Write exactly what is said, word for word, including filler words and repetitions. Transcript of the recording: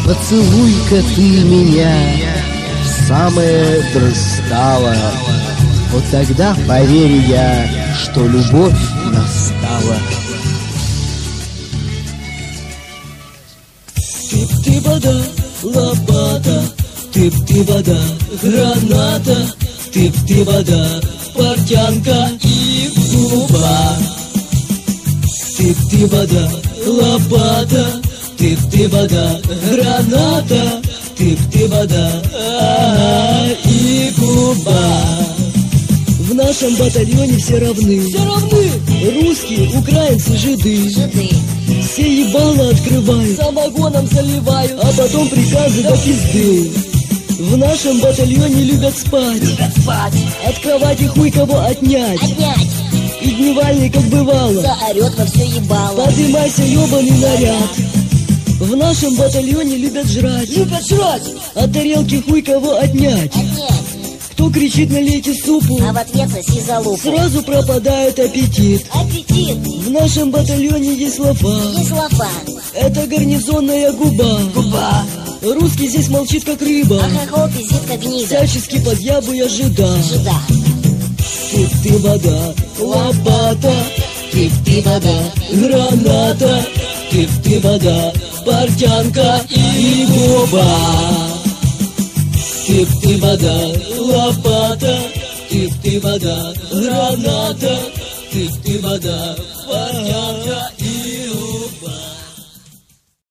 поцелуй-ка ты меня в самое дрыстало. Вот тогда поверю я, что любовь настала. Ты вода, лопата, ты вода, граната, ты вода, портянка и губа. Ты вода, лопата, ты вода, граната, ты вода, ага, и губа. В нашем батальоне все равны, все равны. Русские, украинцы, жиды, жиды. Все ебало открывают, самогоном заливают, а потом приказы до пизды. В нашем батальоне любят спать, любят спать. От кровати хуй кого отнять, отнять. И дневальный, как бывало, заорет во все ебало. Подымайся, ебаный наряд. В нашем батальоне любят жрать, любят жрать. От тарелки хуй кого отнять, отнять. Кто кричит налейте супу, а в ответ соси залупу. Сразу пропадает аппетит. Аппетит. В нашем батальоне есть лафа, есть лафа. Это гарнизонная губа, губа. Русский здесь молчит как рыба, а хохол пиздит как гнида. Всячески подъябуя жида, жида. Ты, ты вода, лопата, ты, ты вода, граната, ты, ты вода, портянка и губа. Ты, ты вода, лопата, ты, ты вода, граната, ты, ты вода, портянка